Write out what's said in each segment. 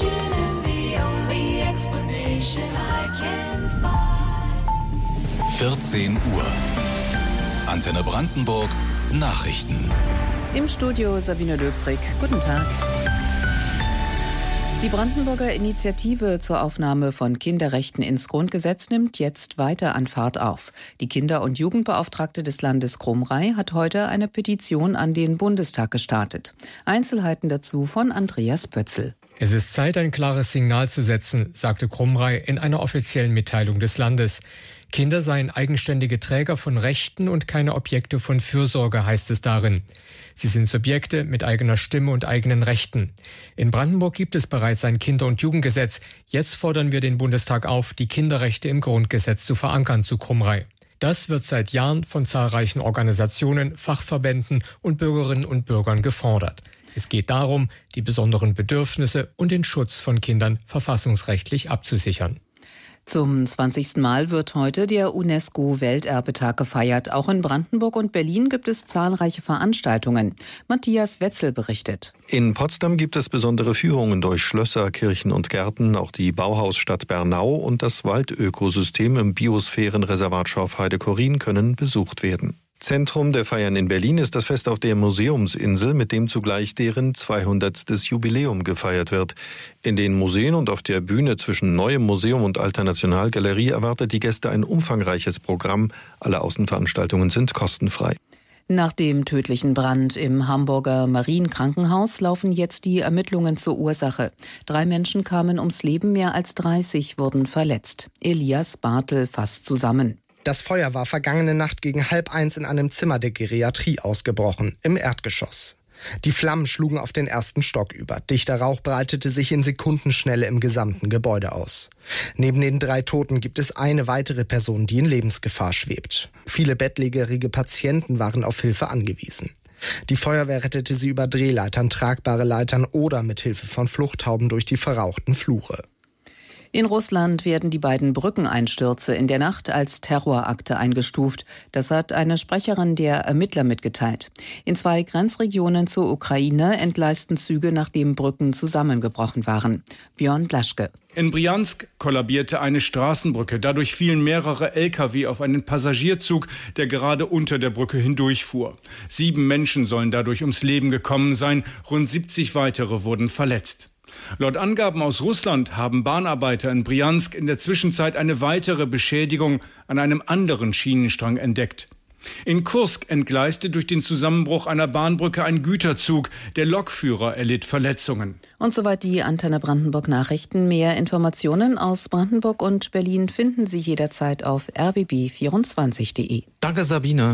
14 Uhr. Antenne Brandenburg. Nachrichten. Im Studio Sabine Löbrig. Guten Tag. Die Brandenburger Initiative zur Aufnahme von Kinderrechten ins Grundgesetz nimmt jetzt weiter an Fahrt auf. Die Kinder- und Jugendbeauftragte des Landes Krumrei hat heute eine Petition an den Bundestag gestartet. Einzelheiten dazu von Andreas Pötzl. Es ist Zeit, ein klares Signal zu setzen, sagte Krumrei in einer offiziellen Mitteilung des Landes. Kinder seien eigenständige Träger von Rechten und keine Objekte von Fürsorge, heißt es darin. Sie sind Subjekte mit eigener Stimme und eigenen Rechten. In Brandenburg gibt es bereits ein Kinder- und Jugendgesetz. Jetzt fordern wir den Bundestag auf, die Kinderrechte im Grundgesetz zu verankern, zu Krumrei. Das wird seit Jahren von zahlreichen Organisationen, Fachverbänden und Bürgerinnen und Bürgern gefordert. Es geht darum, die besonderen Bedürfnisse und den Schutz von Kindern verfassungsrechtlich abzusichern. Zum 20. Mal wird heute der UNESCO-Welterbetag gefeiert. Auch in Brandenburg und Berlin gibt es zahlreiche Veranstaltungen. Matthias Wetzel berichtet. In Potsdam gibt es besondere Führungen durch Schlösser, Kirchen und Gärten. Auch die Bauhausstadt Bernau und das Waldökosystem im Biosphärenreservat Schorfheide-Chorin können besucht werden. Zentrum der Feiern in Berlin ist das Fest auf der Museumsinsel, mit dem zugleich deren 200. Jubiläum gefeiert wird. In den Museen und auf der Bühne zwischen Neuem Museum und Alter Nationalgalerie erwartet die Gäste ein umfangreiches Programm. Alle Außenveranstaltungen sind kostenfrei. Nach dem tödlichen Brand im Hamburger Marienkrankenhaus laufen jetzt die Ermittlungen zur Ursache. 3 Menschen kamen ums Leben, mehr als 30 wurden verletzt. Elias Bartel fasst zusammen. Das Feuer war vergangene Nacht gegen 12:30 in einem Zimmer der Geriatrie ausgebrochen, im Erdgeschoss. Die Flammen schlugen auf den ersten Stock über. Dichter Rauch breitete sich in Sekundenschnelle im gesamten Gebäude aus. Neben den 3 Toten gibt es eine weitere Person, die in Lebensgefahr schwebt. Viele bettlägerige Patienten waren auf Hilfe angewiesen. Die Feuerwehr rettete sie über Drehleitern, tragbare Leitern oder mit Hilfe von Fluchthauben durch die verrauchten Flure. In Russland werden die beiden Brückeneinstürze in der Nacht als Terrorakte eingestuft. Das hat eine Sprecherin der Ermittler mitgeteilt. In 2 Grenzregionen zur Ukraine entgleisten Züge, nachdem Brücken zusammengebrochen waren. Björn Blaschke. In Bryansk kollabierte eine Straßenbrücke. Dadurch fielen mehrere Lkw auf einen Passagierzug, der gerade unter der Brücke hindurchfuhr. 7 Menschen sollen dadurch ums Leben gekommen sein. Rund 70 weitere wurden verletzt. Laut Angaben aus Russland haben Bahnarbeiter in Bryansk in der Zwischenzeit eine weitere Beschädigung an einem anderen Schienenstrang entdeckt. In Kursk entgleiste durch den Zusammenbruch einer Bahnbrücke ein Güterzug. Der Lokführer erlitt Verletzungen. Und soweit die Antenne Brandenburg Nachrichten. Mehr Informationen aus Brandenburg und Berlin finden Sie jederzeit auf rbb24.de. Danke, Sabine.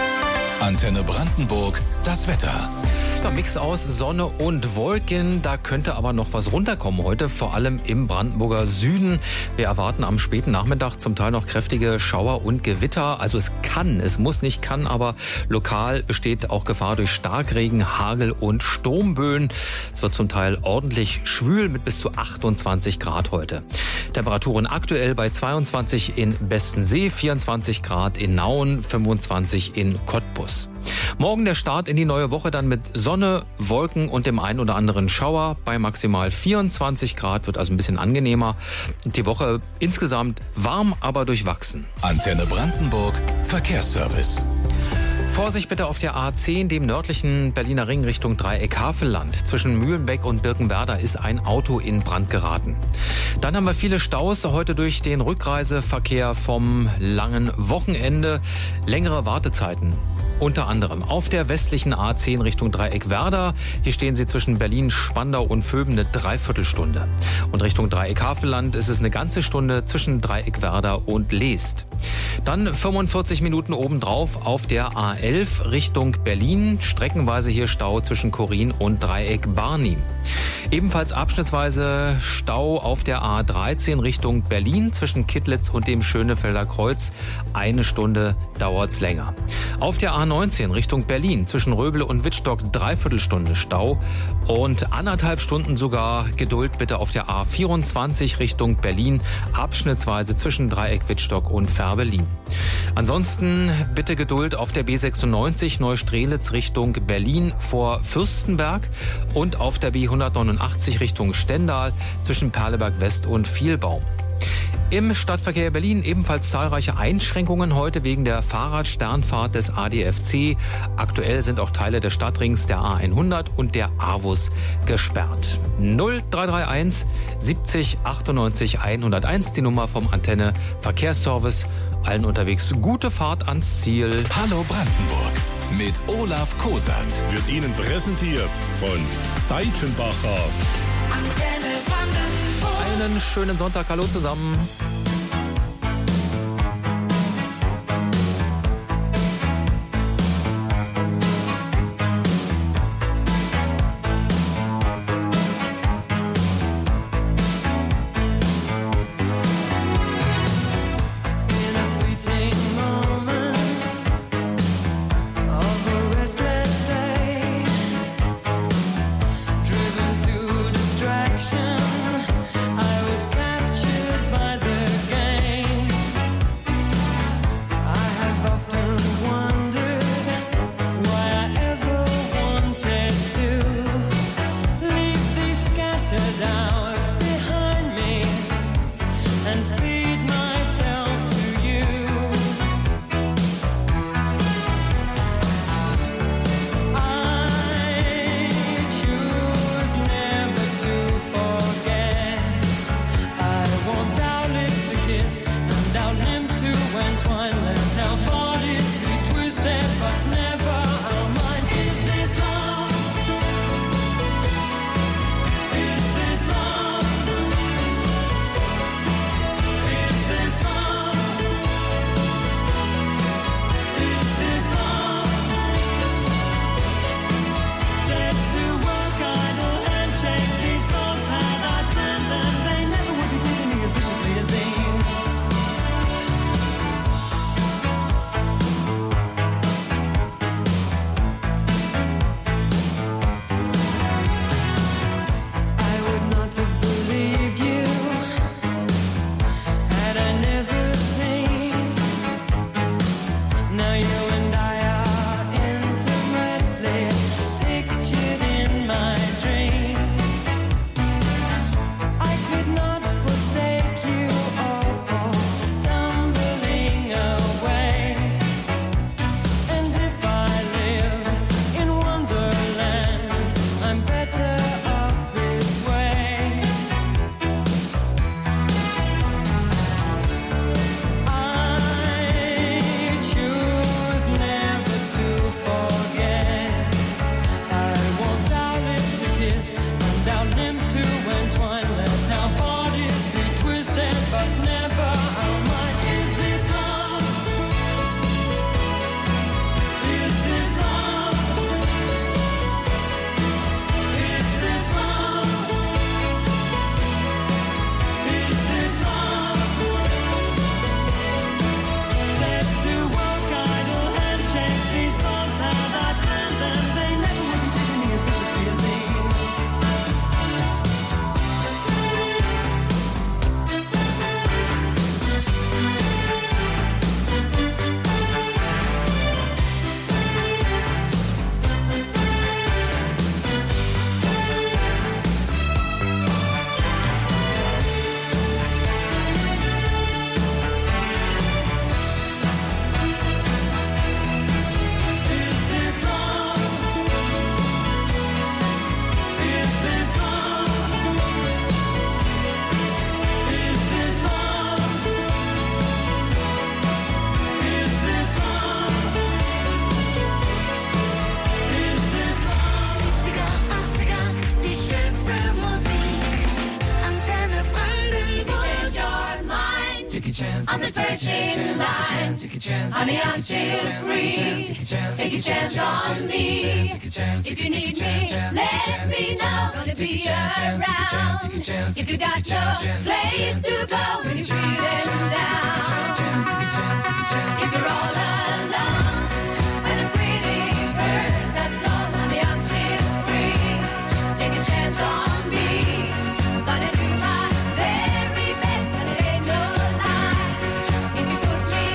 Antenne Brandenburg, das Wetter. Ja, Mix aus Sonne und Wolken, da könnte aber noch was runterkommen heute, vor allem im Brandenburger Süden. Wir erwarten am späten Nachmittag zum Teil noch kräftige Schauer und Gewitter. Also es muss nicht kann, aber lokal besteht auch Gefahr durch Starkregen, Hagel und Sturmböen. Es wird zum Teil ordentlich schwül mit bis zu 28 Grad heute. Temperaturen aktuell bei 22 in Bestensee, 24 Grad in Nauen, 25 in Cottbus. Morgen der Start in die neue Woche dann mit Sonne, Wolken und dem einen oder anderen Schauer bei maximal 24 Grad, wird also ein bisschen angenehmer. Die Woche insgesamt warm, aber durchwachsen. Antenne Brandenburg, Verkehrsservice. Vorsicht bitte auf der A10, dem nördlichen Berliner Ring Richtung Dreieck-Havelland. Zwischen Mühlenbeck und Birkenwerder ist ein Auto in Brand geraten. Dann haben wir viele Staus heute durch den Rückreiseverkehr vom langen Wochenende. Längere Wartezeiten. Unter anderem auf der westlichen A10 Richtung Dreieck-Werder. Hier stehen Sie zwischen Berlin, Spandau und Vöben eine Dreiviertelstunde. Und Richtung Dreieck-Havelland ist es eine ganze Stunde zwischen Dreieck-Werder und Leest. Dann 45 Minuten obendrauf auf der A11 Richtung Berlin. Streckenweise hier Stau zwischen Chorin und Dreieck-Barnim. Ebenfalls abschnittsweise Stau auf der A13 Richtung Berlin zwischen Kittlitz und dem Schönefelder Kreuz. Eine Stunde dauert's länger. Auf der A19 Richtung Berlin zwischen Röbel und Wittstock Dreiviertelstunde Stau und 1,5 Stunden sogar Geduld bitte auf der A24 Richtung Berlin, abschnittsweise zwischen Dreieck Wittstock und Ferl Werder-Berlin. Ansonsten bitte Geduld auf der B96 Neustrelitz Richtung Berlin vor Fürstenberg und auf der B189 Richtung Stendal zwischen Perleberg West und Vielbaum. Im Stadtverkehr Berlin ebenfalls zahlreiche Einschränkungen heute wegen der Fahrradsternfahrt des ADFC. Aktuell sind auch Teile des Stadtrings, der A100 und der AWUS gesperrt. 0331 70 98 101, die Nummer vom Antenne Verkehrsservice. Allen unterwegs gute Fahrt ans Ziel. Hallo Brandenburg mit Olaf Kosat. Wird Ihnen präsentiert von Seitenbacher. Antenne Brandenburg. Einen schönen Sonntag, hallo zusammen. I'm the first in line. Honey, I'm still free. Take a chance on me. If you need me, let me know. Gonna be around. If you got no place to go when you're feeling down. If you're all alone, when the pretty birds have flown, honey, I'm still free. Take a chance on me. Gonna do my very best, and it ain't no lie. If you put me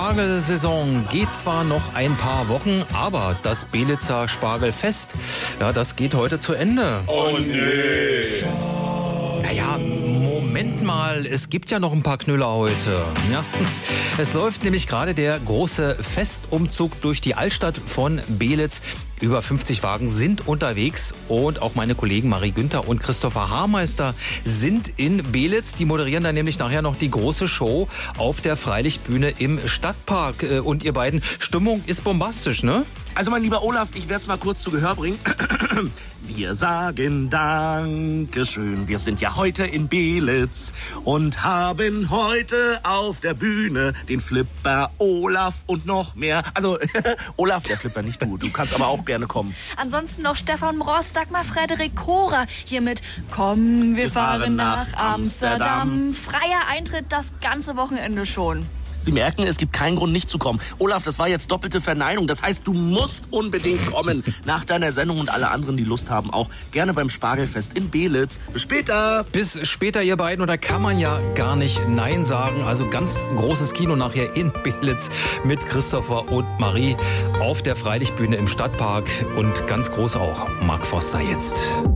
Spargelsaison geht zwar noch ein paar Wochen, aber das Belitzer Spargelfest, ja, das geht heute zu Ende. Oh nee. Naja, Moment mal, es gibt ja noch ein paar Knüller heute. Ja. Es läuft nämlich gerade der große Festumzug durch die Altstadt von Belitz. Über 50 Wagen sind unterwegs und auch meine Kollegen Marie Günther und Christopher Haarmeister sind in Belitz. Die moderieren dann nämlich nachher noch die große Show auf der Freilichtbühne im Stadtpark. Und ihr beiden, Stimmung ist bombastisch, ne? Also mein lieber Olaf, ich werde es mal kurz zu Gehör bringen. Wir sagen Dankeschön. Wir sind ja heute in Belitz und haben heute auf der Bühne den Flipper Olaf und noch mehr. Also Olaf, der Flipper, nicht du. Du kannst aber auch gerne kommen. Ansonsten noch Stefan Ross, Dagmar Frederik Kohrer hier mit Komm, wir fahren nach Amsterdam. Freier Eintritt das ganze Wochenende schon. Sie merken, es gibt keinen Grund, nicht zu kommen. Olaf, das war jetzt doppelte Verneinung. Das heißt, du musst unbedingt kommen. Nach deiner Sendung und alle anderen, die Lust haben, auch gerne beim Spargelfest in Belitz. Bis später. Bis später, ihr beiden. Und da kann man ja gar nicht Nein sagen. Also ganz großes Kino nachher in Belitz mit Christopher und Marie auf der Freilichtbühne im Stadtpark. Und ganz groß auch Mark Foster jetzt.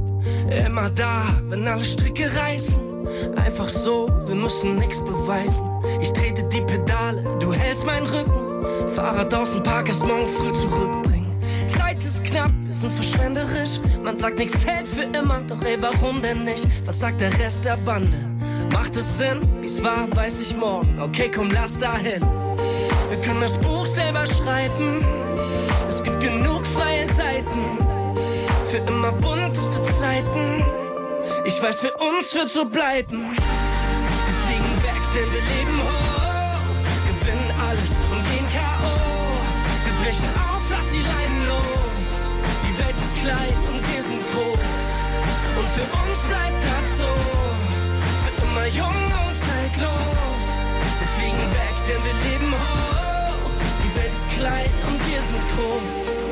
Immer da, wenn alle Stricke reißen. Einfach so, wir müssen nichts beweisen. Ich trete die Pedale, du hältst meinen Rücken. Fahrrad aus dem Park erst morgen früh zurückbringen. Zeit ist knapp, wir sind verschwenderisch. Man sagt, nichts hält für immer, doch ey, warum denn nicht? Was sagt der Rest der Bande? Macht es Sinn? Wie's war, weiß ich morgen. Okay, komm, lass dahin. Wir können das Buch selber schreiben. Es gibt genug freie Seiten. Für immer bunteste Zeiten. Ich weiß, für uns wird so bleiben. Wir fliegen weg, denn wir leben hoch. Gewinnen alles und gehen K.O. Wir brechen auf, lass die Leinen los. Die Welt ist klein und wir sind groß. Und für uns bleibt das so. Für immer jung und zeitlos. Wir fliegen weg, denn wir leben hoch. Die Welt ist klein und wir sind groß.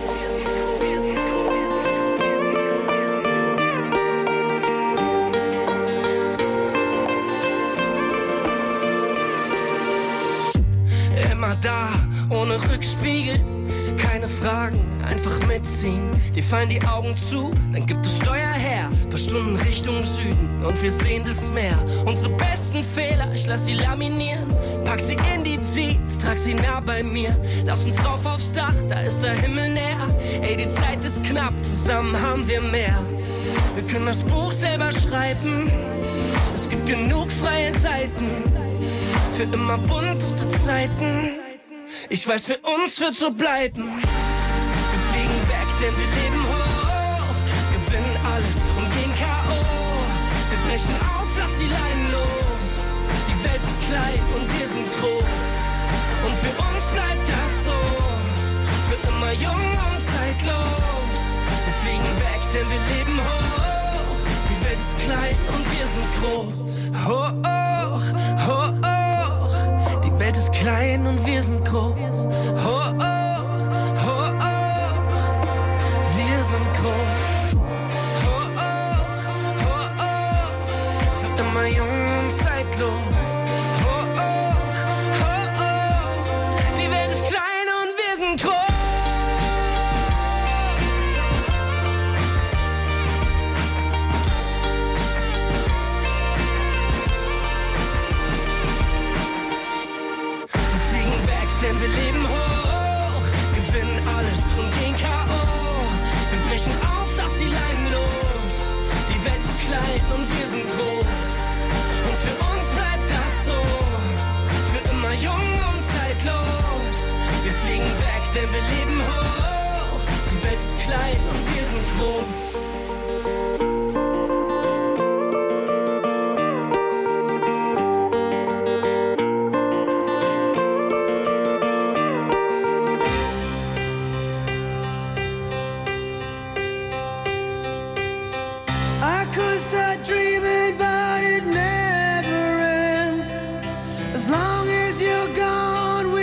Da, ohne Rückspiegel, keine Fragen, einfach mitziehen. Dir fallen die Augen zu, dann gibt es Steuer her. Paar Stunden Richtung Süden und wir sehen das Meer. Unsere besten Fehler, ich lass sie laminieren. Pack sie in die Jeans, trag sie nah bei mir. Lass uns rauf aufs Dach, da ist der Himmel näher. Ey, die Zeit ist knapp, zusammen haben wir mehr. Wir können das Buch selber schreiben. Es gibt genug freie Seiten. Für immer bunteste Zeiten. Ich weiß, für uns wird so bleiben. Wir fliegen weg, denn wir leben hoch. Gewinnen alles und gehen K.O. Wir brechen auf, lass die Leinen los. Die Welt ist klein und wir sind groß. Und für uns bleibt das so. Für immer jung und zeitlos. Wir fliegen weg, denn wir leben hoch. Die Welt ist klein und wir sind groß. Hoch, hoch, hoch. Die Welt ist klein und wir sind groß. Oh, oh, oh, oh. Wir sind groß. Oh, oh, oh, oh. Für immer jung und zeitlos. Oh, oh, oh, oh. Die Welt ist klein und wir sind groß. Denn wir leben hoch, gewinnen alles und gehen K.O. Wir brechen auf, lass die Leinen los. Die Welt ist klein und wir sind groß. Und für uns bleibt das so. Für immer jung und zeitlos. Wir fliegen weg, denn wir leben hoch. Die Welt ist klein und wir sind groß.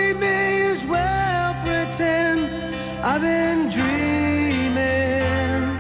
I've been dreaming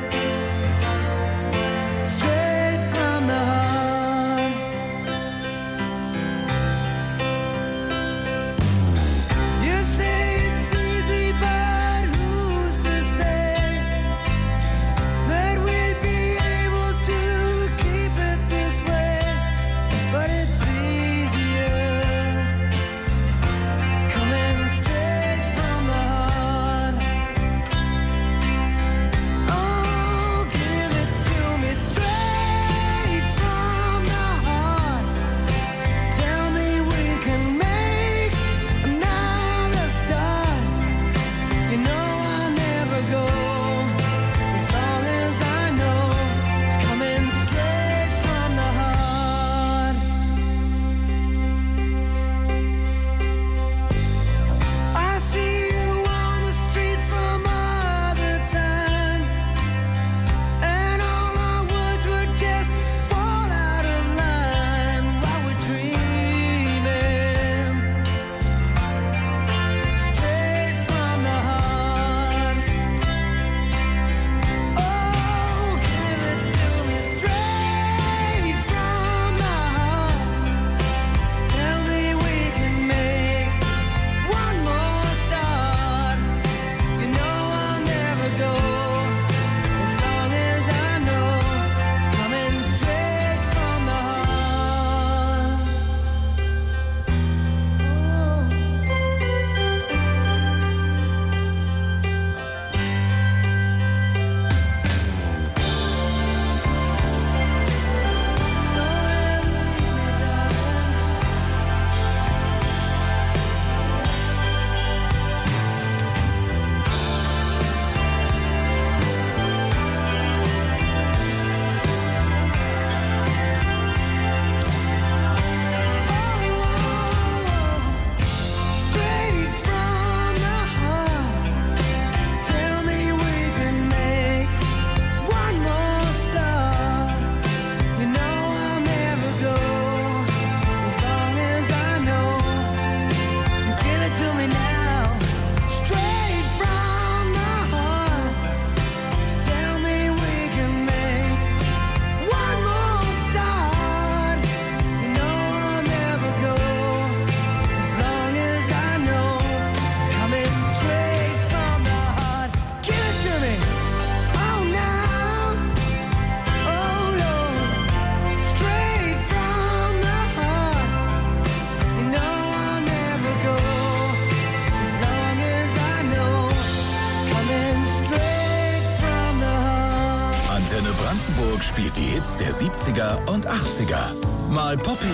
Brandenburg spielt die Hits der 70er und 80er. Mal poppig,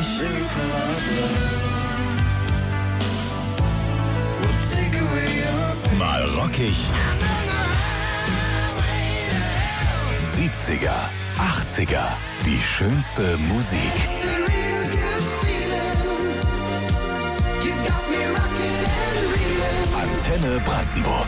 mal rockig. 70er, 80er, die schönste Musik. Antenne Brandenburg.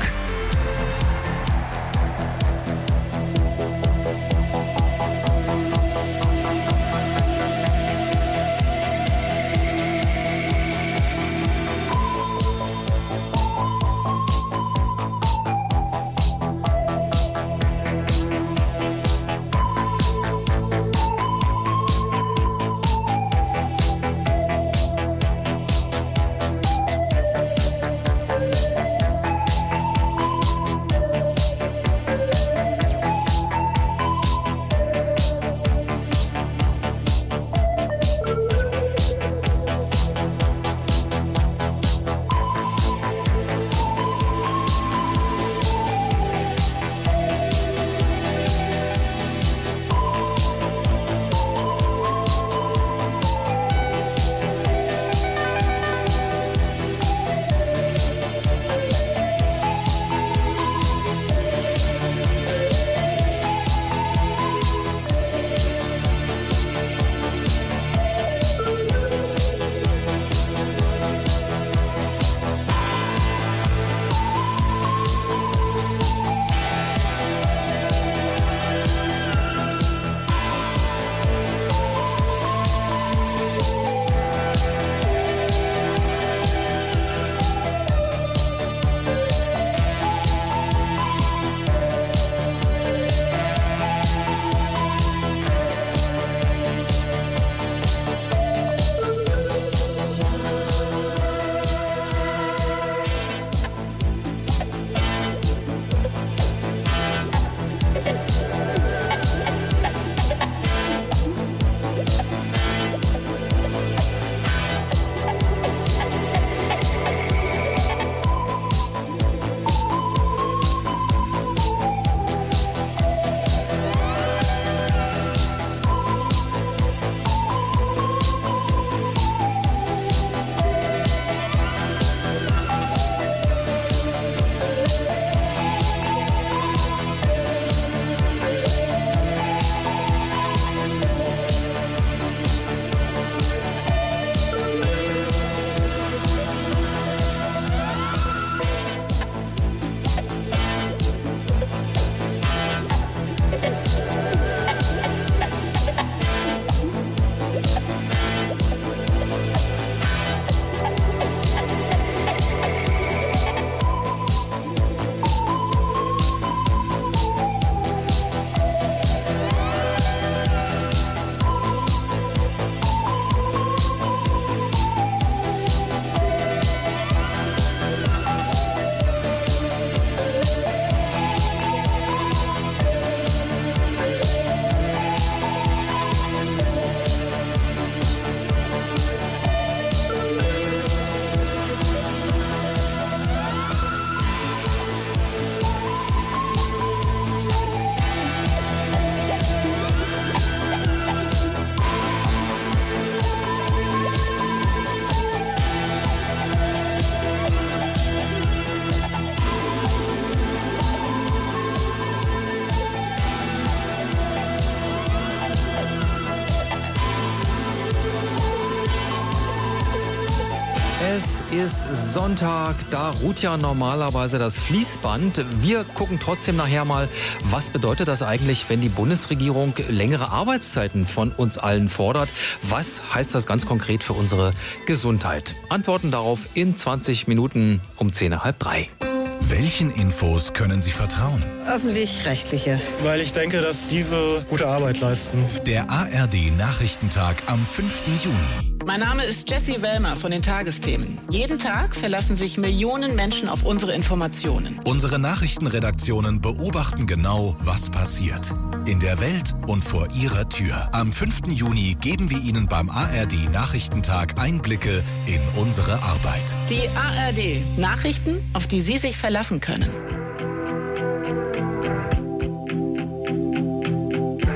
Es ist Sonntag, da ruht ja normalerweise das Fließband. Wir gucken trotzdem nachher mal, was bedeutet das eigentlich, wenn die Bundesregierung längere Arbeitszeiten von uns allen fordert? Was heißt das ganz konkret für unsere Gesundheit? Antworten darauf in 20 Minuten um 2:30. Welchen Infos können Sie vertrauen? Öffentlich-rechtliche. Weil ich denke, dass diese gute Arbeit leisten. Der ARD-Nachrichtentag am 5. Juni. Mein Name ist Jessie Wellmer von den Tagesthemen. Jeden Tag verlassen sich Millionen Menschen auf unsere Informationen. Unsere Nachrichtenredaktionen beobachten genau, was passiert. In der Welt und vor Ihrer Tür. Am 5. Juni geben wir Ihnen beim ARD-Nachrichtentag Einblicke in unsere Arbeit. Die ARD. Nachrichten, auf die Sie sich verlassen können.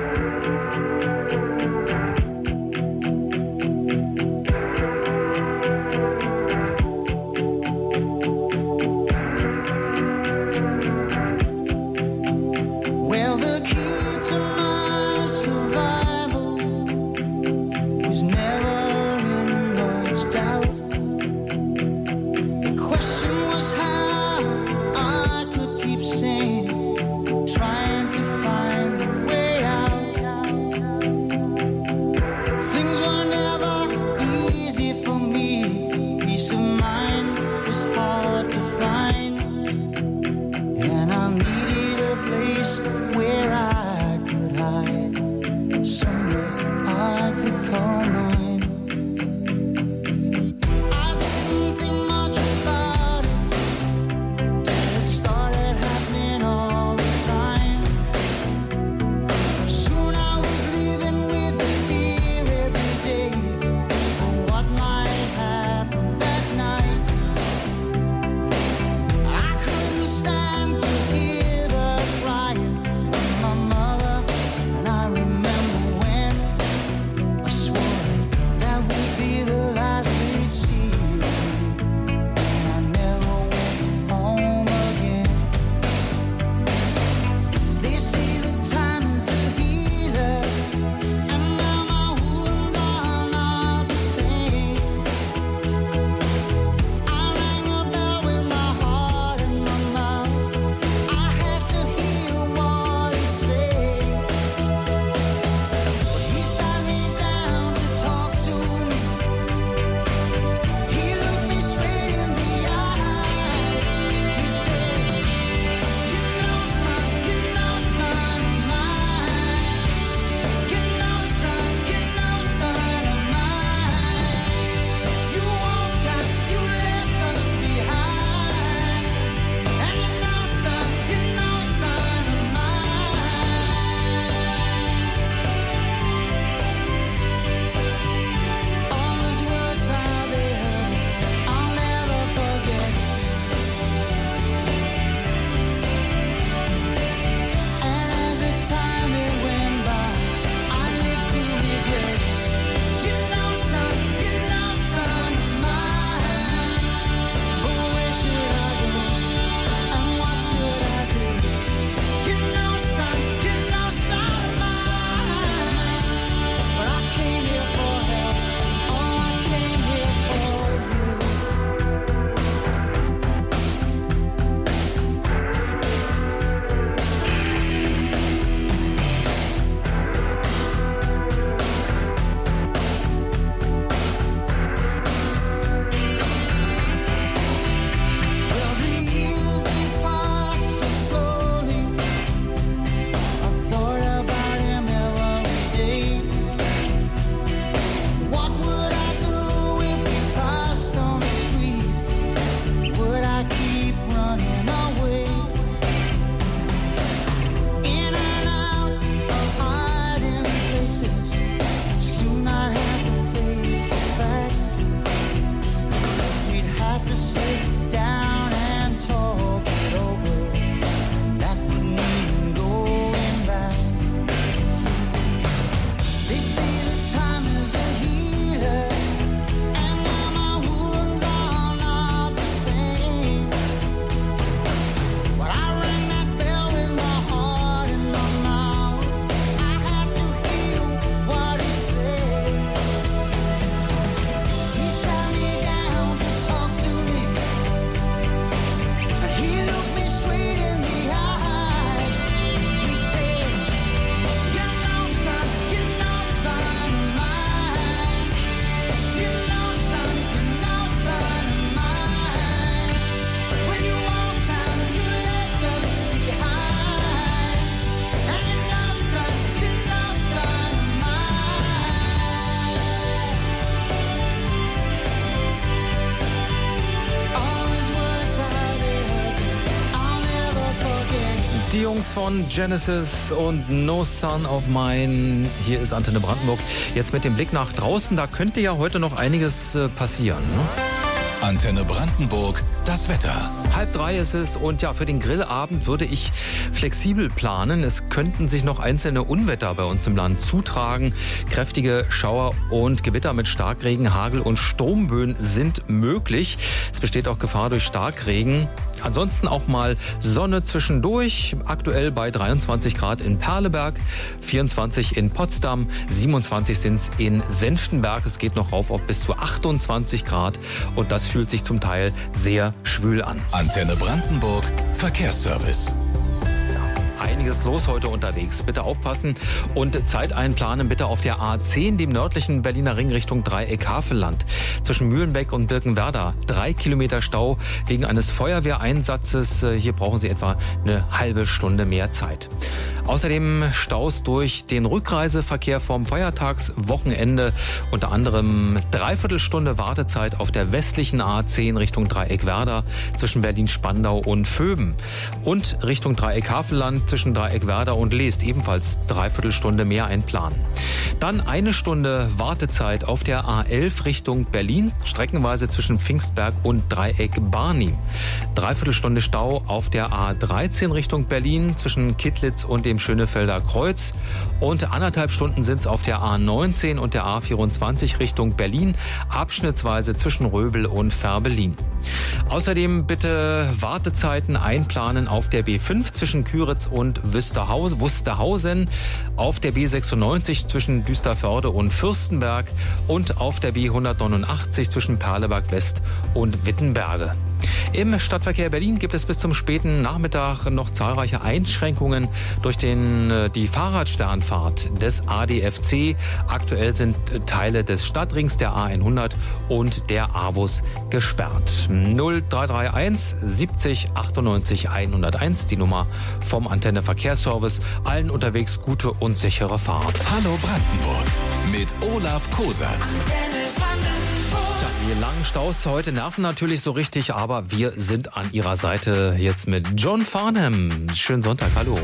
Jungs von Genesis und No Son of Mine. Hier ist Antenne Brandenburg. Jetzt mit dem Blick nach draußen, da könnte ja heute noch einiges passieren. Ne? Antenne Brandenburg, das Wetter. 2:30 ist es und ja, für den Grillabend würde ich flexibel planen. Es könnten sich noch einzelne Unwetter bei uns im Land zutragen. Kräftige Schauer und Gewitter mit Starkregen, Hagel und Sturmböen sind möglich. Es besteht auch Gefahr durch Starkregen. Ansonsten auch mal Sonne zwischendurch. Aktuell bei 23 Grad in Perleberg, 24 in Potsdam, 27 sind es in Senftenberg. Es geht noch rauf auf bis zu 28 Grad und das fühlt sich zum Teil sehr schwül an. Antenne Brandenburg, Verkehrsservice. Einiges los heute unterwegs. Bitte aufpassen und Zeit einplanen bitte auf der A10, dem nördlichen Berliner Ring Richtung Dreieck-Havelland. Zwischen Mühlenbeck und Birkenwerder 3 Kilometer Stau wegen eines Feuerwehreinsatzes. Hier brauchen Sie etwa eine halbe Stunde mehr Zeit. Außerdem Staus durch den Rückreiseverkehr vom Feiertagswochenende. Unter anderem 3/4 Stunde Wartezeit auf der westlichen A10 Richtung Dreieck-Werder zwischen Berlin-Spandau und Vöben. Und Richtung Dreieck-Havelland zwischen Dreieck-Werder und Leest ebenfalls 3/4 Stunde mehr einplanen. Dann 1 Stunde Wartezeit auf der A11 Richtung Berlin, streckenweise zwischen Pfingstberg und Dreieck-Barnim. 3/4 Stunde Stau auf der A13 Richtung Berlin zwischen Kittlitz und dem Schönefelder Kreuz. Und 1,5 Stunden sind es auf der A19 und der A24 Richtung Berlin, abschnittsweise zwischen Röbel und Färbelin. Außerdem bitte Wartezeiten einplanen auf der B5 zwischen Küritz und Wusterhausen, auf der B96 zwischen Düsterförde und Fürstenberg und auf der B189 zwischen Perleberg West und Wittenberge. Im Stadtverkehr Berlin gibt es bis zum späten Nachmittag noch zahlreiche Einschränkungen durch die Fahrradsternfahrt des ADFC. Aktuell sind Teile des Stadtrings, der A100 und der AWUS gesperrt. 0331 70 98 101, die Nummer vom Antenne Verkehrsservice. Allen unterwegs gute und sichere Fahrt. Hallo Brandenburg mit Olaf Kosert. Die langen Staus heute nerven natürlich so richtig, aber wir sind an Ihrer Seite jetzt mit John Farnham. Schönen Sonntag, hallo.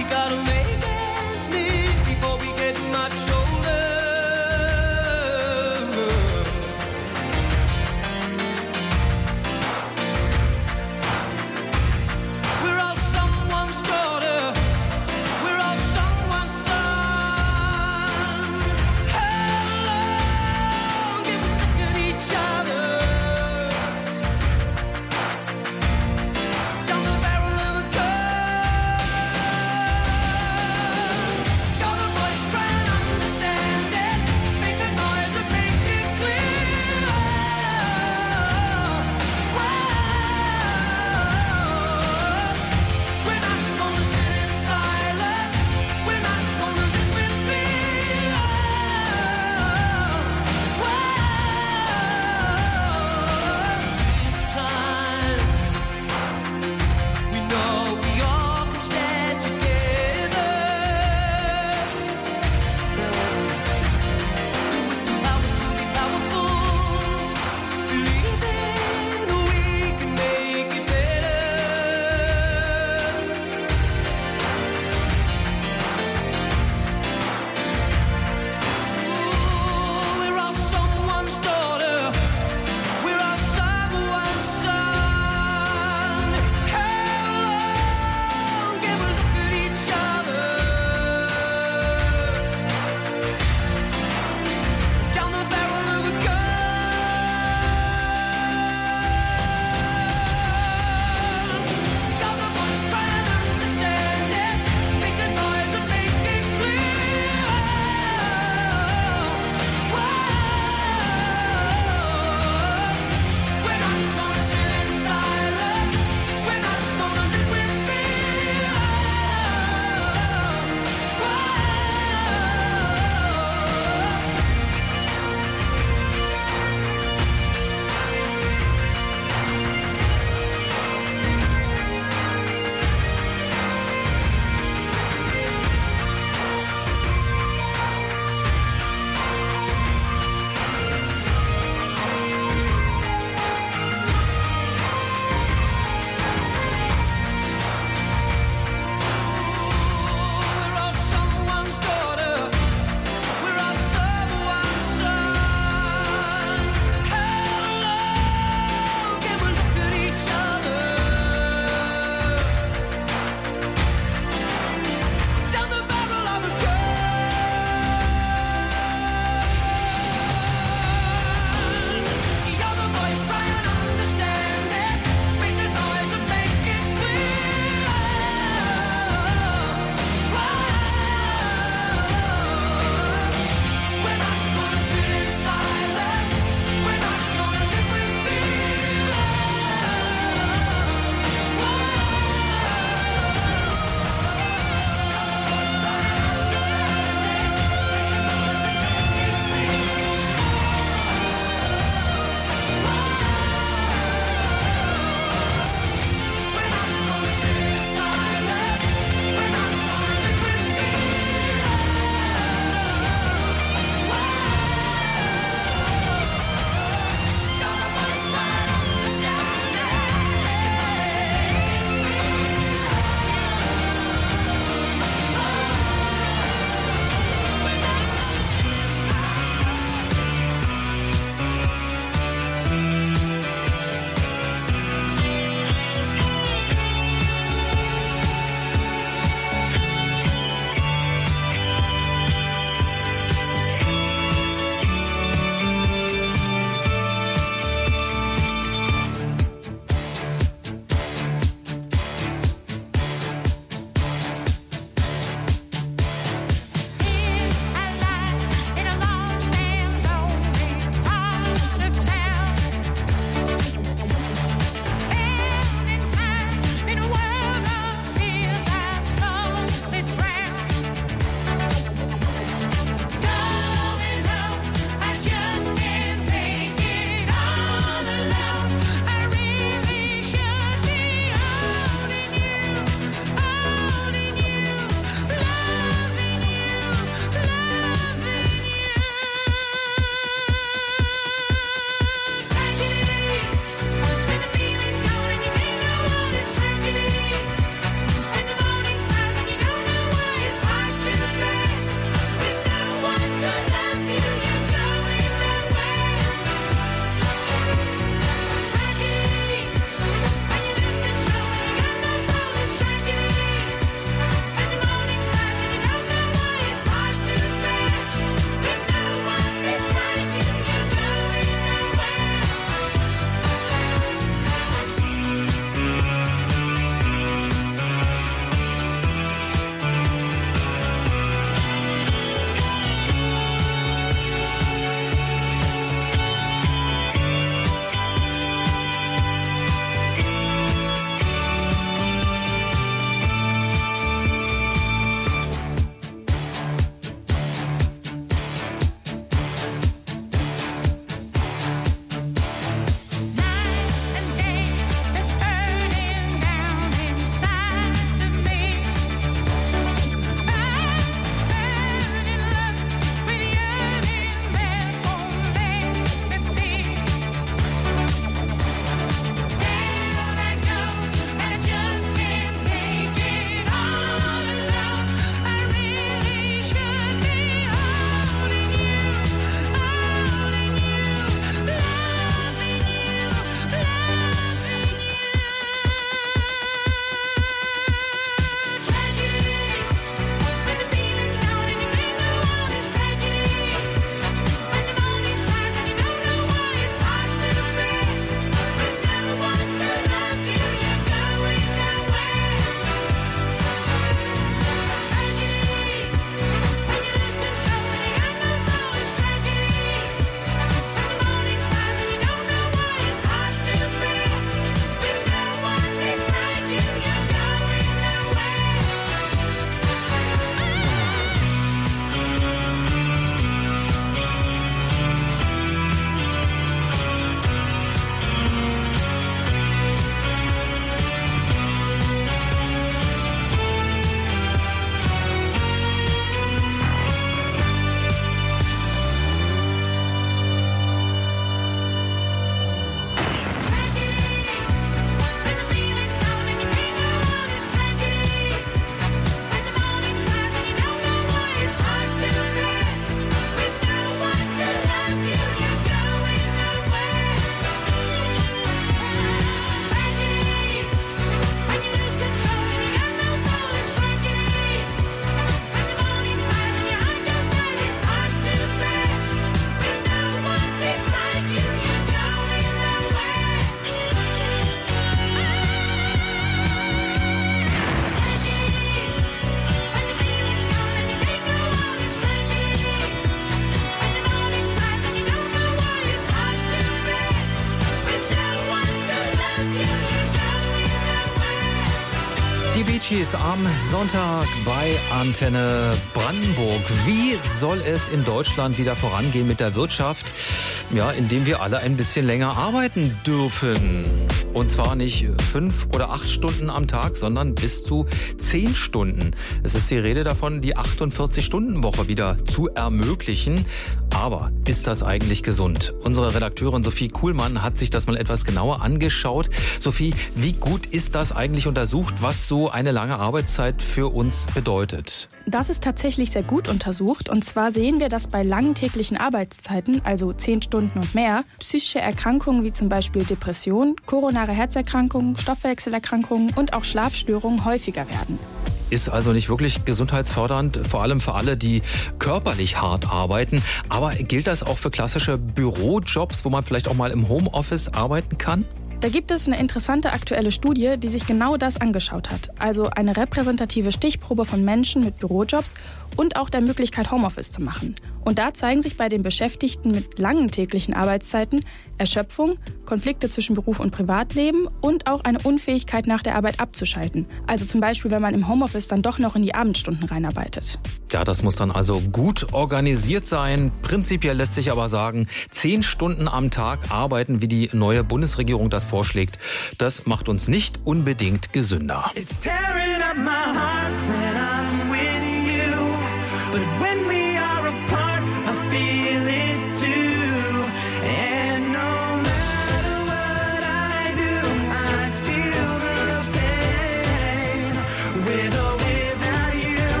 Die Bee Gees am Sonntag bei Antenne Brandenburg. Wie soll es in Deutschland wieder vorangehen mit der Wirtschaft? Ja, indem wir alle ein bisschen länger arbeiten dürfen. Und zwar nicht 5 oder 8 Stunden am Tag, sondern bis zu 10 Stunden. Es ist die Rede davon, die 48-Stunden-Woche wieder zu ermöglichen. Aber ist das eigentlich gesund? Unsere Redakteurin Sophie Kuhlmann hat sich das mal etwas genauer angeschaut. Sophie, wie gut ist das eigentlich untersucht, was so eine lange Arbeitszeit für uns bedeutet? Das ist tatsächlich sehr gut untersucht. Und zwar sehen wir, dass bei langen täglichen Arbeitszeiten, also 10 Stunden und mehr, psychische Erkrankungen wie zum Beispiel Depression, koronare Herzerkrankungen, Stoffwechselerkrankungen und auch Schlafstörungen häufiger werden. Ist also nicht wirklich gesundheitsfördernd, vor allem für alle, die körperlich hart arbeiten. Aber gilt das auch für klassische Bürojobs, wo man vielleicht auch mal im Homeoffice arbeiten kann? Da gibt es eine interessante aktuelle Studie, die sich genau das angeschaut hat. Also eine repräsentative Stichprobe von Menschen mit Bürojobs und auch der Möglichkeit, Homeoffice zu machen. Und da zeigen sich bei den Beschäftigten mit langen täglichen Arbeitszeiten Erschöpfung, Konflikte zwischen Beruf und Privatleben und auch eine Unfähigkeit, nach der Arbeit abzuschalten. Also zum Beispiel, wenn man im Homeoffice dann doch noch in die Abendstunden reinarbeitet. Ja, das muss dann also gut organisiert sein. Prinzipiell lässt sich aber sagen, 10 Stunden am Tag arbeiten, wie die neue Bundesregierung das vorschlägt, das macht uns nicht unbedingt gesünder. It's tearing up my heart when I'm with you, but when we are apart, I feel it too. And no matter what I do, I feel the pain with or without you.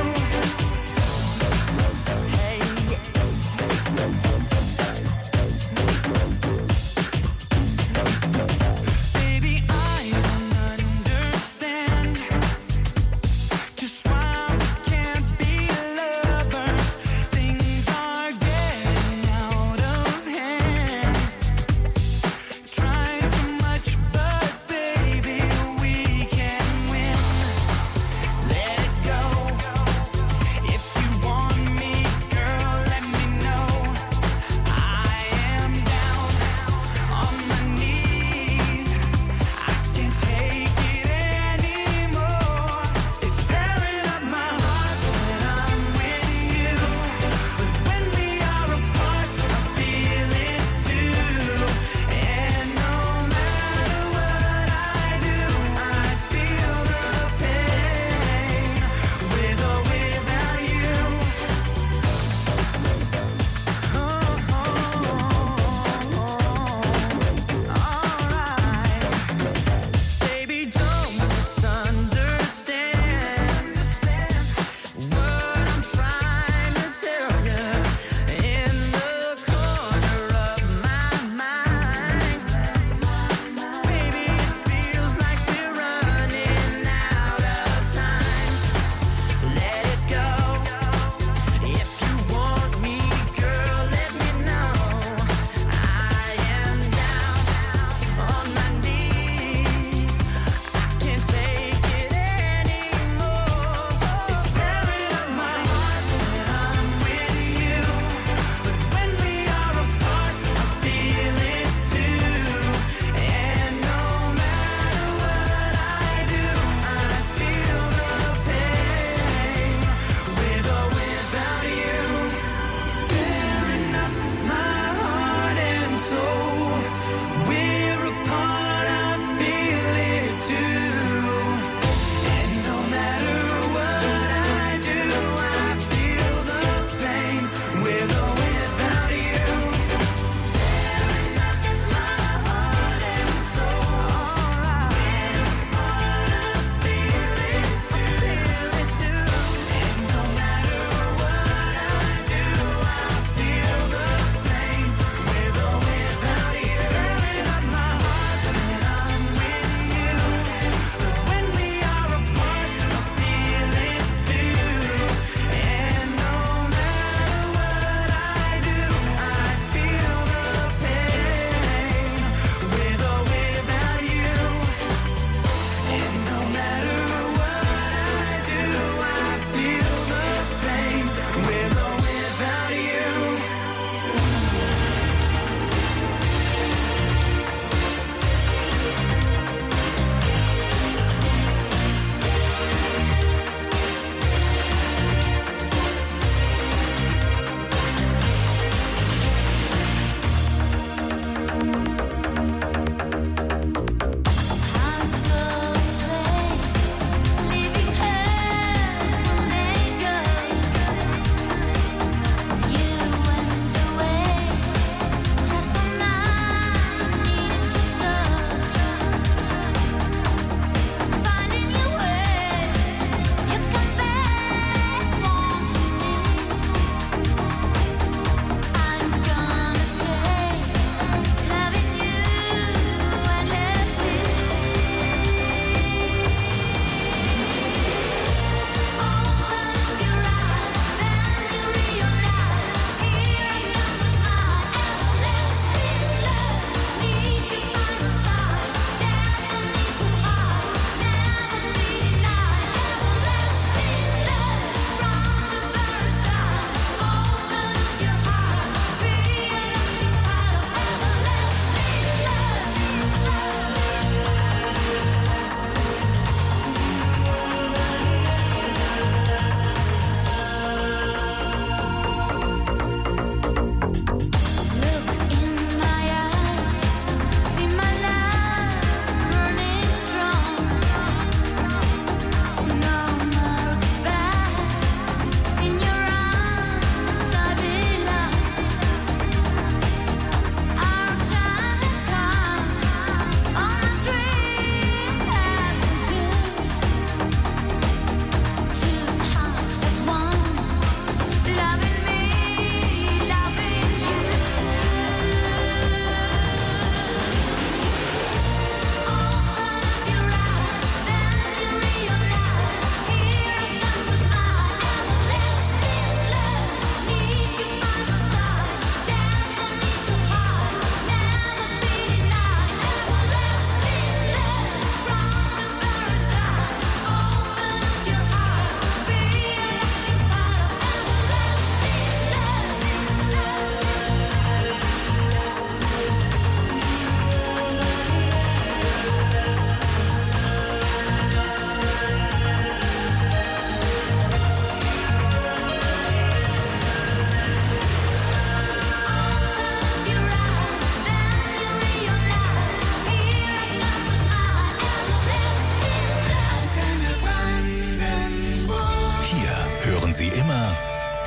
Hey. Baby, I don't understand just why we can't be lovers.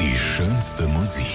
die schönste Musik.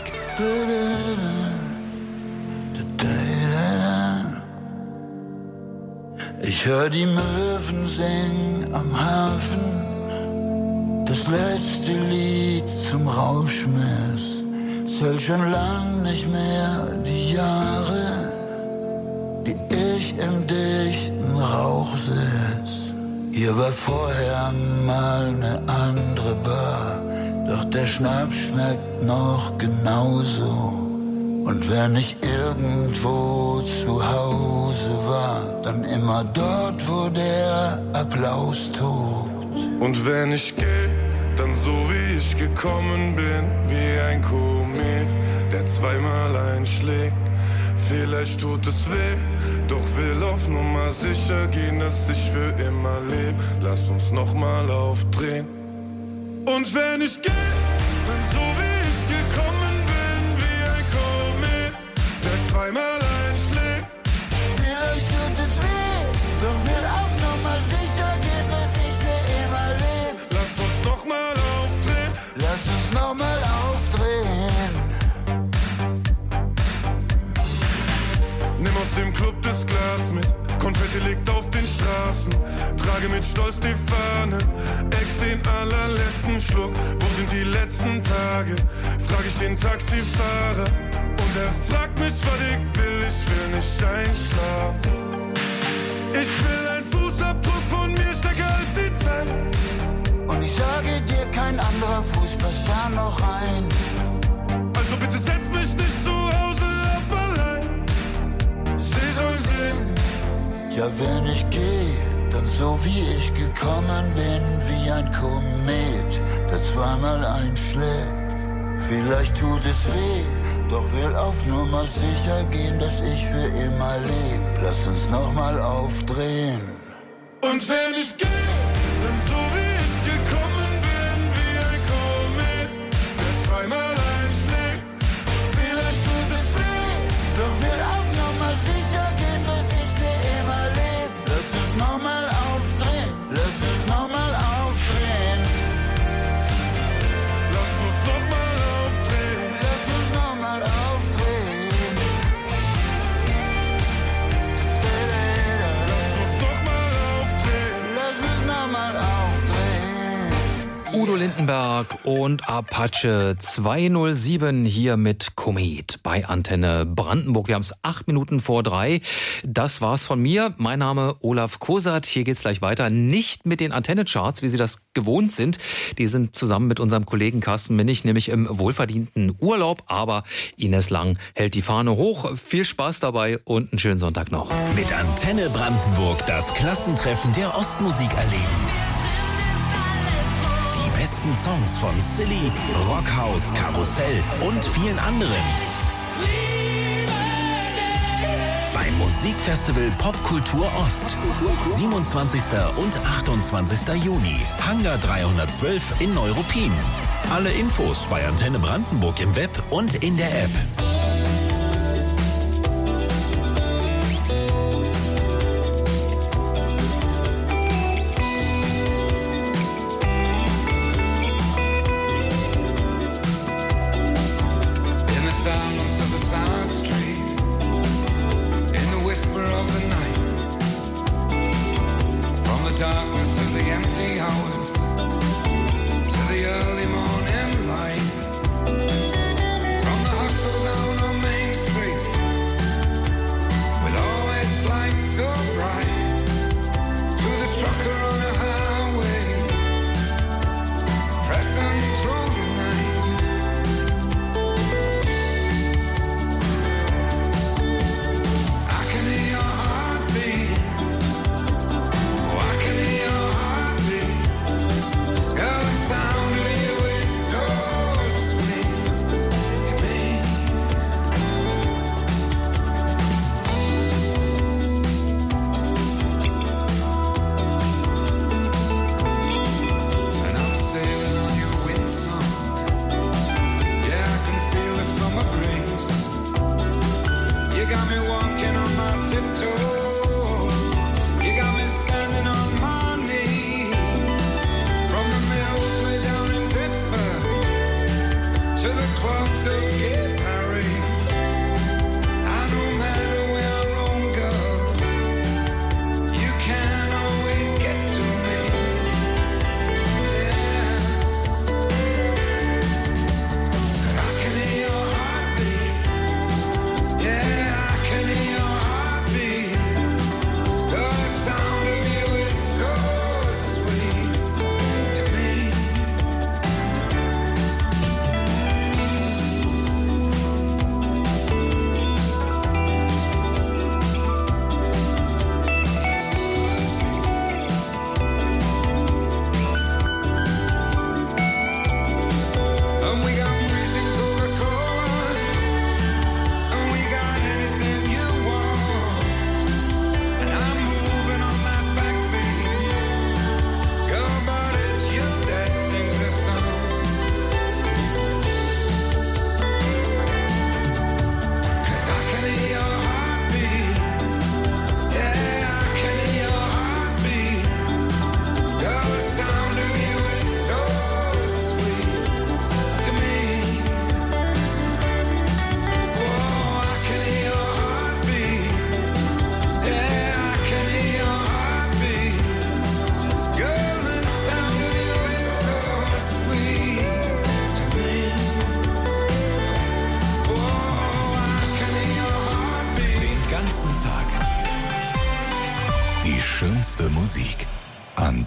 Ich hör die Möwen singen am Hafen, das letzte Lied zum Rauschmiss. Zähl schon lang nicht mehr die Jahre, die ich im dichten Rauch sitz. Hier war vorher mal ne andere Bar, doch der Schnaps schmeckt noch genauso. Und wenn ich irgendwo zu Hause war, dann immer dort, wo der Applaus tobt. Und wenn ich geh, dann so wie ich gekommen bin, wie ein Komet, der zweimal einschlägt. Vielleicht tut es weh, doch will auf Nummer sicher gehen, dass ich für immer leb. Lass uns nochmal aufdrehen. Und wenn ich geh, dann so wie ich gekommen bin, wie ein Komet, der zweimal einschlägt. Vielleicht tut es weh, doch will auf Nummer sicher gehen, dass ich für immer leb. Lass uns nochmal aufdrehen. Lass uns nochmal aufdrehen. Nimm aus dem Club das Glas mit, Konfetti liegt auf den Straßen. Trage mit Stolz die Fahne, ex den allerletzten Schluck. Wo sind die letzten Tage? Frag ich den Taxifahrer und er fragt mich, was ich will nicht einschlafen. Ich will ein Fußabdruck von mir stärker als die Zeit. Und ich sage dir, kein anderer Fuß passt da noch rein. Also bitte setz mich nicht zu Hause ab allein. Sie soll sehen. Ja, wenn ich geh, dann so wie ich gekommen bin, wie ein Komet, der zweimal einschlägt. Vielleicht tut es weh, doch will auf Nummer sicher gehen, dass ich für immer leb. Lass uns nochmal aufdrehen. Und wenn ich geh, dann so wie ich gekommen bin, wie ein Komet, der zweimal einschlägt. Vielleicht tut es weh, doch will auf Nummer sicher gehen, dass ich für immer leb. Lass uns nochmal aufdrehen, lass uns nochmal aufdrehen. Lass uns nochmal aufdrehen. Lass uns nochmal aufdrehen. Lass uns nochmal aufdrehen. Udo Lindenberg und Apache 207 hier mit Komet bei Antenne Brandenburg. Wir haben es 8 Minuten vor 3. Das war's von mir. Mein Name Olaf Kosat. Hier geht's gleich weiter. Nicht mit den Antenne-Charts, wie Sie das gewohnt sind. Die sind zusammen mit unserem Kollegen Carsten Minnig nämlich im wohlverdienten Urlaub. Aber Ines Lang hält die Fahne hoch. Viel Spaß dabei und einen schönen Sonntag noch. Mit Antenne Brandenburg das Klassentreffen der Ostmusik erleben. Die besten Songs von Silly, Rockhaus, Karussell und vielen anderen. Beim Musikfestival Popkultur Ost. 27. und 28. Juni. Hangar 312 in Neuruppin. Alle Infos bei Antenne Brandenburg im Web und in der App.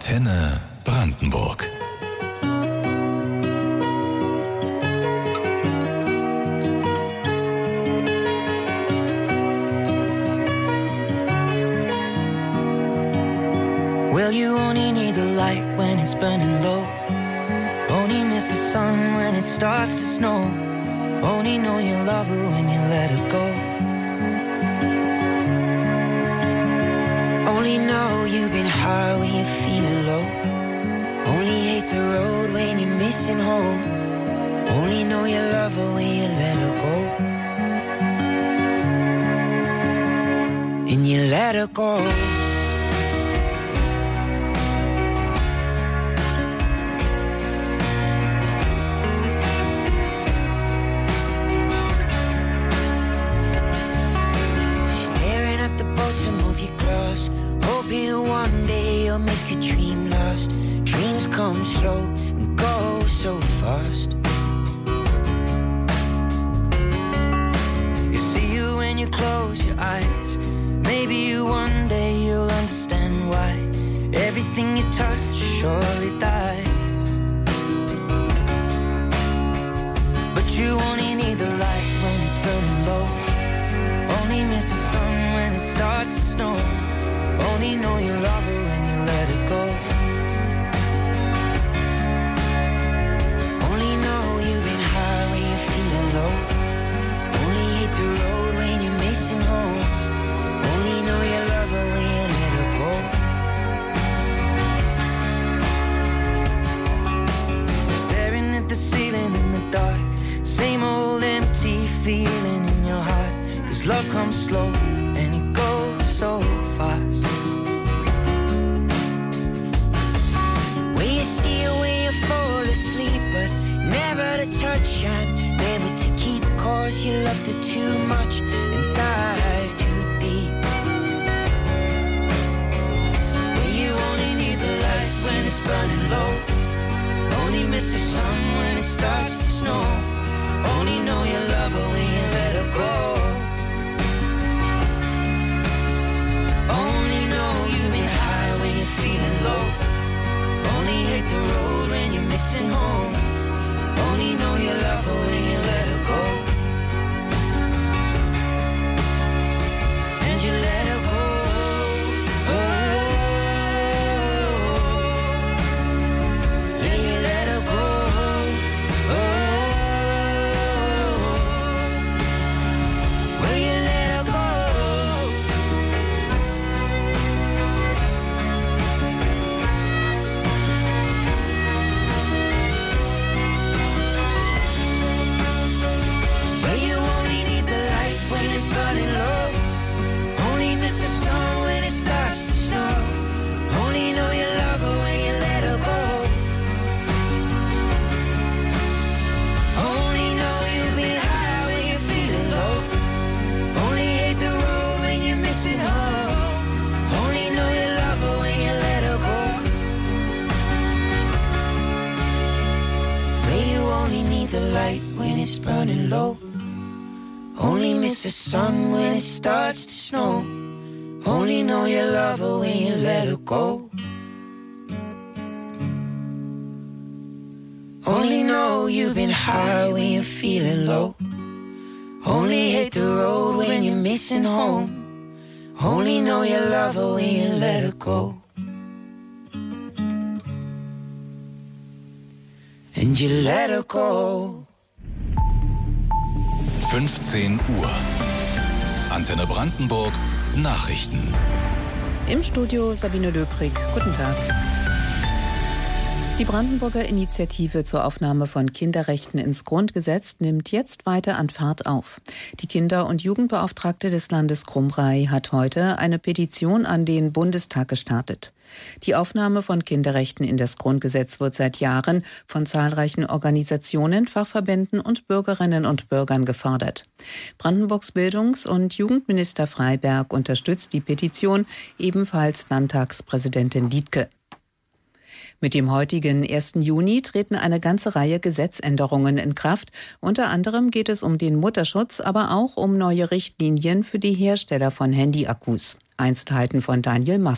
Antenne Brandenburg. Well, you only need the light when it's burning low. Only miss the sun when it starts to snow. Only know you love her when you let her go. Only know you've been high when you're feeling low. Only hate the road when you're missing home. Only know you love her when you let her go. And you let her go. Hoping one day you'll make a dream last. Dreams come slow and go so fast. You see you when you close your eyes. Maybe one day you'll understand why everything you touch surely dies. But you only need the light when it's burning low. Only miss the sun when it starts to snow. Only know you love her when you let her go. Only know you've been high when you're feeling low. Only hate the road when you're missing home. Only know you love her when you let her go. Staring at the ceiling in the dark. Same old empty feeling in your heart. 'Cause love comes slow and it goes so fast. When you see her when you fall asleep, but never to touch and never to keep, 'cause you loved her too much and dive too deep. When you only need the light when it's burning low. Only miss the sun when it starts to snow. Only know you love her when you let her go. Only know you've been high when you're feeling low. Only hate the road when you're missing home. Only know you love her when you let her go. And you let her go. Oh, yeah, you let her go. Oh, well, you let her go. Burning low. Only miss the sun when it starts to snow. Only know you love her when you let her go. Only know you've been high when you're feeling low. Only hate the road when you're missing home. Only know you love her when you let her go. Where you only need the light when it's burning low. Only miss the sun when it starts to snow. Only know you love her when you let her go. Only know you've been high when you're feeling low. Only hate the road when you're missing home. Only know you love her when you let her go. And you let her go. 15 Uhr. Antenne Brandenburg. Nachrichten. Im Studio Sabine Löbrig. Guten Tag. Die Brandenburger Initiative zur Aufnahme von Kinderrechten ins Grundgesetz nimmt jetzt weiter an Fahrt auf. Die Kinder- und Jugendbeauftragte des Landes Krummrei hat heute eine Petition an den Bundestag gestartet. Die Aufnahme von Kinderrechten in das Grundgesetz wird seit Jahren von zahlreichen Organisationen, Fachverbänden und Bürgerinnen und Bürgern gefordert. Brandenburgs Bildungs- und Jugendminister Freiberg unterstützt die Petition, ebenfalls Landtagspräsidentin Liedtke. Mit dem heutigen 1. Juni treten eine ganze Reihe Gesetzänderungen in Kraft. Unter anderem geht es um den Mutterschutz, aber auch um neue Richtlinien für die Hersteller von Handyakkus. Einzelheiten von Daniel Mastow.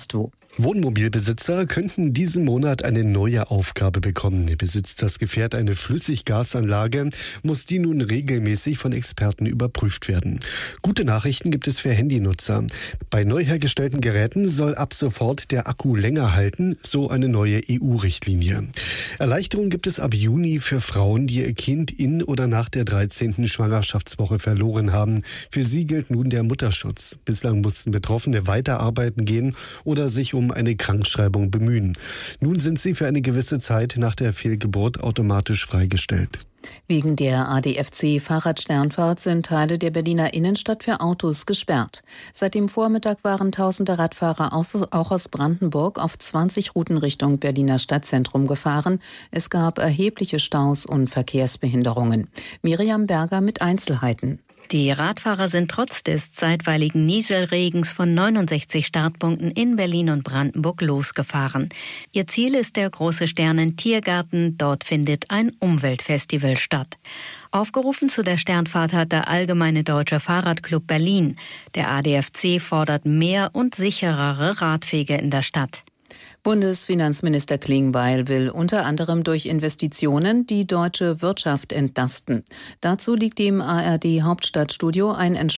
Wohnmobilbesitzer könnten diesen Monat eine neue Aufgabe bekommen. Besitzt das Gefährt eine Flüssiggasanlage, muss die nun regelmäßig von Experten überprüft werden. Gute Nachrichten gibt es für Handynutzer. Bei neu hergestellten Geräten soll ab sofort der Akku länger halten, so eine neue EU-Richtlinie. Erleichterung gibt es ab Juni für Frauen, die ihr Kind in oder nach der 13. Schwangerschaftswoche verloren haben. Für sie gilt nun der Mutterschutz. Bislang mussten Betroffene weiterarbeiten gehen oder sich um eine Krankschreibung bemühen. Nun sind sie für eine gewisse Zeit nach der Fehlgeburt automatisch freigestellt. Wegen der ADFC-Fahrradsternfahrt sind Teile der Berliner Innenstadt für Autos gesperrt. Seit dem Vormittag waren tausende Radfahrer auch aus Brandenburg auf 20 Routen Richtung Berliner Stadtzentrum gefahren. Es gab erhebliche Staus und Verkehrsbehinderungen. Miriam Berger mit Einzelheiten. Die Radfahrer sind trotz des zeitweiligen Nieselregens von 69 Startpunkten in Berlin und Brandenburg losgefahren. Ihr Ziel ist der Große Sternen-Tiergarten. Dort findet ein Umweltfestival statt. Aufgerufen zu der Sternfahrt hat der Allgemeine Deutsche Fahrradclub Berlin. Der ADFC fordert mehr und sicherere Radwege in der Stadt. Bundesfinanzminister Klingbeil will unter anderem durch Investitionen die deutsche Wirtschaft entlasten. Dazu liegt dem ARD-Hauptstadtstudio ein